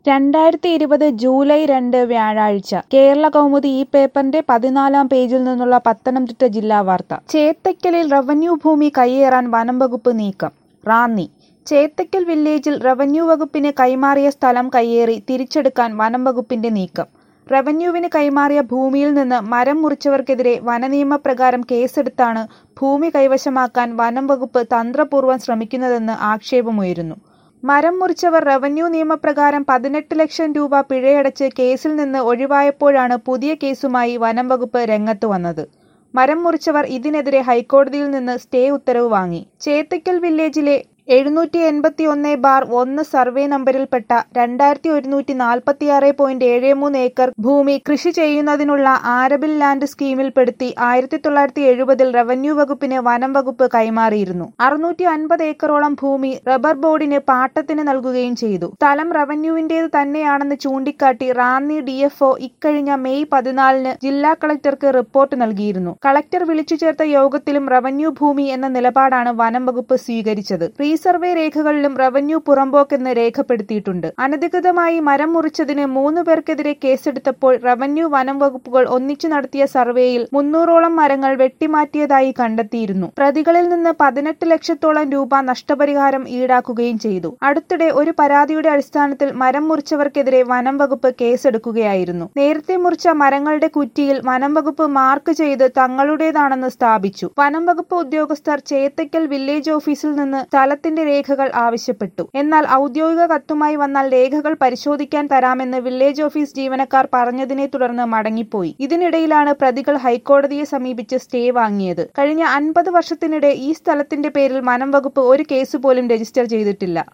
2020 July 2 വ്യാഴാഴ്ച കേരളകൗമുദി ഈ പേപ്പറിന്റെ 14-ാം പേജിൽ നിന്നുള്ള പത്തനംതിട്ട ജില്ലാ വാർത്ത. ചേത്തയ്ക്കലിൽ റവന്യൂ ഭൂമി കയ്യേറാൻ വനംവകുപ്പ് നീക്കം. റാന്നി. ചേത്തയ്ക്കൽ വില്ലേജിൽ റവന്യൂ വകുപ്പിന് കൈമാറിയ സ്ഥലം കയ്യേറി തിരിച്ചെടുക്കാൻ വനംവകുപ്പിന്റെ നീക്കം. റവന്യൂവിന് കൈമാറിയ ഭൂമിയിൽ നിന്ന് മരം മുറിച്ചവർക്കെതിരെ വനനിയമപ്രകാരം കേസെടുത്താണ് ഭൂമി കൈവശമാക്കാൻ വനംവകുപ്പ് തന്ത്രപൂർവ്വം ശ്രമിക്കുന്നതെന്ന് ആക്ഷേപമുയരുന്നു. മരം മുറിച്ചവർ റവന്യൂ നിയമപ്രകാരം 18 ലക്ഷം രൂപ പിഴയടച്ച് കേസിൽ നിന്ന് ഒഴിവായപ്പോഴാണ് പുതിയ കേസുമായി വനംവകുപ്പ് രംഗത്ത് വന്നത്. മരം മുറിച്ചവർ ഇതിനെതിരെ ഹൈക്കോടതിയിൽ നിന്ന് സ്റ്റേ ഉത്തരവ് വാങ്ങി. ചേത്തയ്ക്കൽ വില്ലേജിലെ 781/1 സർവേ നമ്പരിൽപ്പെട്ട 2146.73 ഏക്കർ ഭൂമി കൃഷി ചെയ്യുന്നതിനുള്ള ആരബിൾ ലാൻഡ് സ്കീമിൽപ്പെടുത്തി 1970-ൽ റവന്യൂ വകുപ്പിന് വനം വകുപ്പ് കൈമാറിയിരുന്നു. 650 ഏക്കറോളം ഭൂമി റബ്ബർ ബോർഡിന് പാട്ടത്തിന് നൽകുകയും ചെയ്തു. സ്ഥലം റവന്യൂവിന്റേത് തന്നെയാണെന്ന് ചൂണ്ടിക്കാട്ടി റാന്നി DFO ഇക്കഴിഞ്ഞ മെയ് 14-ന് ജില്ലാ കളക്ടർക്ക് റിപ്പോർട്ട് നൽകിയിരുന്നു. കളക്ടർ വിളിച്ചു ചേർത്ത യോഗത്തിലും റവന്യൂ ഭൂമി എന്ന നിലപാടാണ് വനം വകുപ്പ് സ്വീകരിച്ചത്. സർവേ രേഖകളിലും റവന്യൂ പുറമ്പോക്കെന്ന് രേഖപ്പെടുത്തിയിട്ടുണ്ട്. അനധികൃതമായി മരം മുറിച്ചതിന് 3 പേർക്കെതിരെ കേസെടുത്തപ്പോൾ റവന്യൂ വനം വകുപ്പുകൾ ഒന്നിച്ചു നടത്തിയ സർവേയിൽ 300ഓളം മരങ്ങൾ വെട്ടിമാറ്റിയതായി കണ്ടെത്തിയിരുന്നു. പ്രതികളിൽ നിന്ന് 18 ലക്ഷത്തോളം രൂപ നഷ്ടപരിഹാരം ഈടാക്കുകയും ചെയ്തു. അടുത്തിടെ ഒരു പരാതിയുടെ അടിസ്ഥാനത്തിൽ മരം മുറിച്ചവർക്കെതിരെ വനം വകുപ്പ് കേസെടുക്കുകയായിരുന്നു. നേരത്തെ മുറിച്ച മരങ്ങളുടെ കുറ്റിയിൽ വനം വകുപ്പ് മാർക്ക് ചെയ്ത് തങ്ങളുടേതാണെന്ന് സ്ഥാപിച്ചു. വനം വകുപ്പ് ഉദ്യോഗസ്ഥർ ചേത്തയ്ക്കൽ വില്ലേജ് ഓഫീസിൽ നിന്ന് സ്ഥലത്തിന്റെ രേഖകൾ ആവശ്യപ്പെട്ടു. എന്നാൽ ഔദ്യോഗിക കത്തുമായി വന്നാൽ രേഖകൾ പരിശോധിക്കാൻ തരാമെന്ന് വില്ലേജ് ഓഫീസ് ജീവനക്കാർ പറഞ്ഞതിനെ തുടർന്ന് മടങ്ങിപ്പോയി. ഇതിനിടയിലാണ് പ്രതികൾ ഹൈക്കോടതിയെ സമീപിച്ച് സ്റ്റേ വാങ്ങിയത്. കഴിഞ്ഞ 50 വർഷത്തിനിടെ ഈ സ്ഥലത്തിന്റെ പേരിൽ വനം വകുപ്പ് ഒരു കേസ് പോലും രജിസ്റ്റർ ചെയ്തിട്ടില്ല.